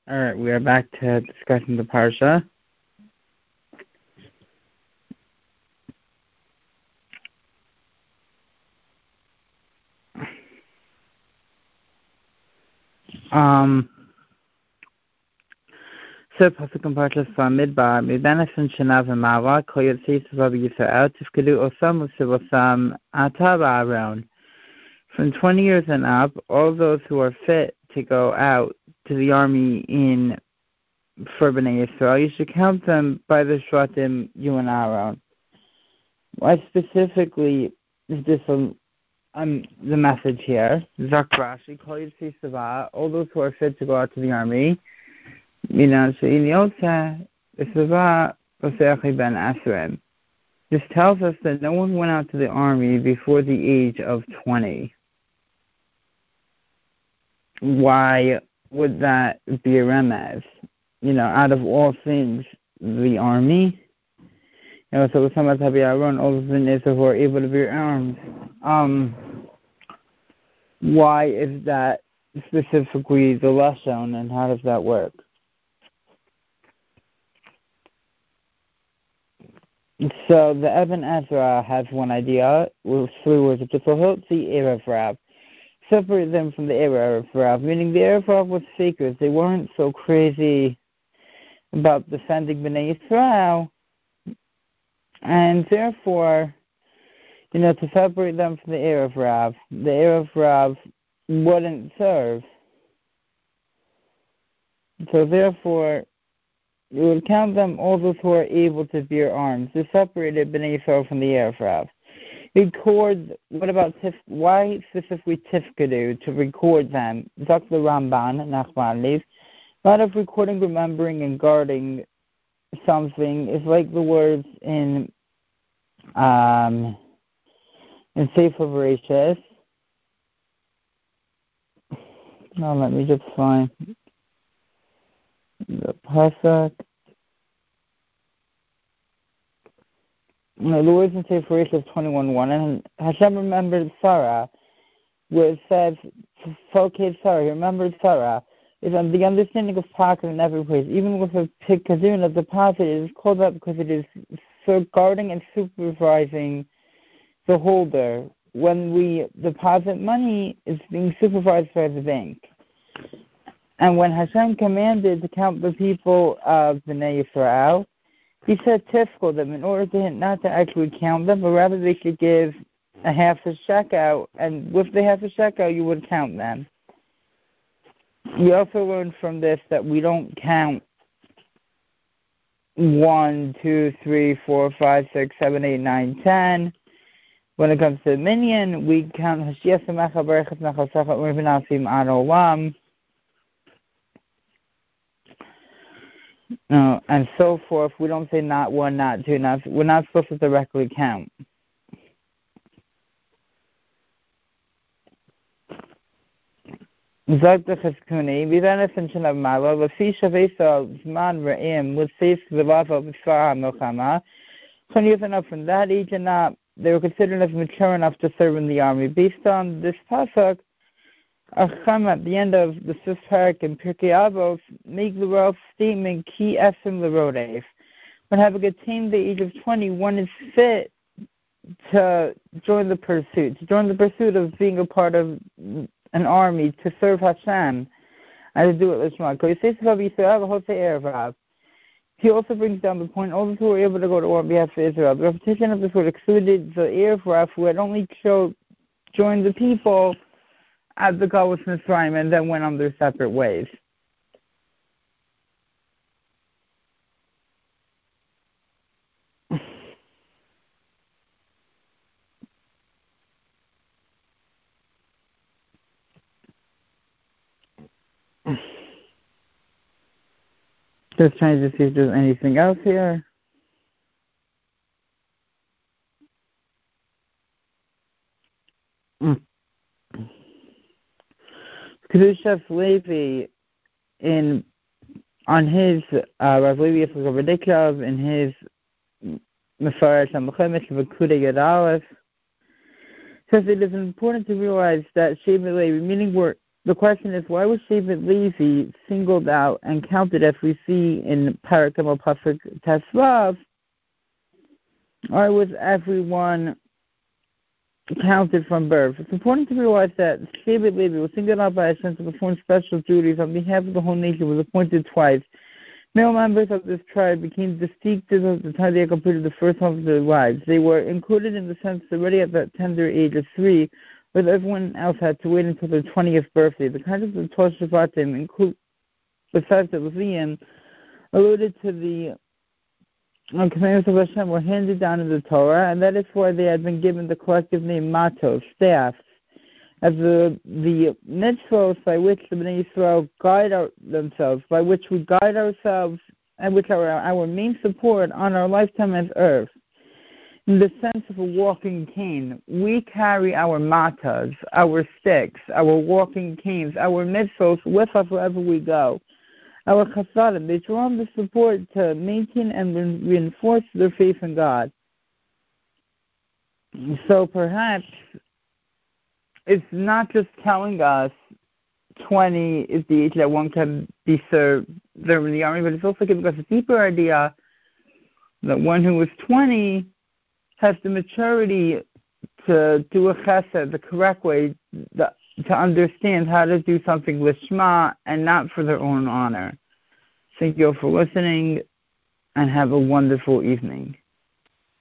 All right, we are back to discussing the Parsha. So pasuk in Parshas Bamidbar, Mibenes and Shanav and Mala, Kol Yotzei Savav Yisrael, Tifkedu Osam Usivosam Ata Ba'aron. From 20 years and up, all those who are fit to go out to the army for Bnei Yisrael, you should count them by the Shvatim, you and Aaron. Why specifically is this the message here? Zak Rashi, Kol Yotzei Savav, all those who are fit to go out to the army. This tells us that no one went out to the army before the age of 20. Why would that be a remez? Out of all things, the army. So some of all of the who are able to bear arms. Why is that specifically the lashon, and how does that work? So the Eben Ezra has one idea with 3 words of the Erev Rav. Separate them from the Erev Rav, meaning the Erev Rav was seekers. They weren't so crazy about defending Bnei Yisrael, and therefore, to separate them from the Erev Rav wouldn't serve. So therefore, you would count them all those who are able to bear arms. They separated Bnei Yisrael from the Erev Rav. Record, what about why specifically Tifkedu, to record them? Dr. Ramban, Nachman leaves. A lot of recording, remembering, and guarding something is like the words in Sefer Bereshis. Now let me just find the pasuk. The words in Sefer Bereshis 21:1, and Hashem remembered Sarah, where it says, "Focate Sarah." He remembered Sarah. Is on the understanding of pocket in every place, even with a pikazun of deposit. It is called that because it is guarding and supervising the holder. When we deposit money, it's being supervised by the bank. And when Hashem commanded to count the people of Bnei Yisrael, He said tifkol them in order to not to actually count them, but rather they should give a half a shekel, and with the half a shekel you would count them. We also learned from this that we don't count 1, 2, 3, 4, 5, 6, 7, 8, 9, 10. When it comes to the minyan, we count Hashiach Samecha Berechet Nechasecha U'Rivnasim Ad Olam, and so forth. We don't say not 1, not 2, we're not supposed to directly count. Zog the Cheskuni, Vidanis and Shanav Malo, Lafi Shavesa Zman Ra'im, with Seif Vilava B'Sfara Milchama. 20 years and up from that age and up, they were considered as mature enough to serve in the army. Based on this pasuk, Acham at the end of the 5th parak in Pirkei Avos make the royal statement, Ki Esim L'Rodev. When having attained the age of 20, one is fit to join the pursuit of being a part of an army, to serve Hashem, and to do it Lishma. He also brings down the point, all those who were able to go to war on behalf of Israel. The repetition of this word excluded the Erev Rav, who had only joined the people at the Galus Mitzrayim and then went on their separate ways. Just trying to see if there's anything else here. Kedushas Levi on his Rav Levi Yisrael in his Mefaresh HaMechemesh V'Kudei Yad Aleph says it is important to realize that Sheva Levi, meaning the question is, why was Shevet Levi singled out and counted, as we see in Parak Gimel Pasuk Tesvav? Or was everyone counted from birth? It's important to realize that Shevet Levi was singled out by Hashem to perform special duties on behalf of the whole nation, was appointed twice. Male members of this tribe became distinctive at the time they had completed the first half of their lives. They were included in the census already at that tender age of 3, but everyone else had to wait until their 20th birthday. The concept of Torah Shvatim, include the fact that Levium alluded to the commandments of Hashem were handed down in the Torah, and that is why they had been given the collective name matos, staffs, as the mitzvahs by which the Bnei Yisrael guide themselves, by which we guide ourselves, and which are our main support on our lifetime as earth. In the sense of a walking cane, we carry our matas, our sticks, our walking canes, our mitzvahs with us wherever we go. Our chasadim, they draw on the support to maintain and reinforce their faith in God. So perhaps it's not just telling us 20 is the age that one can be served there in the army, but it's also giving us a deeper idea that one who is 20 has the maturity to do a chesed the correct way, to understand how to do something lishma and not for their own honor. Thank you all for listening, and have a wonderful evening.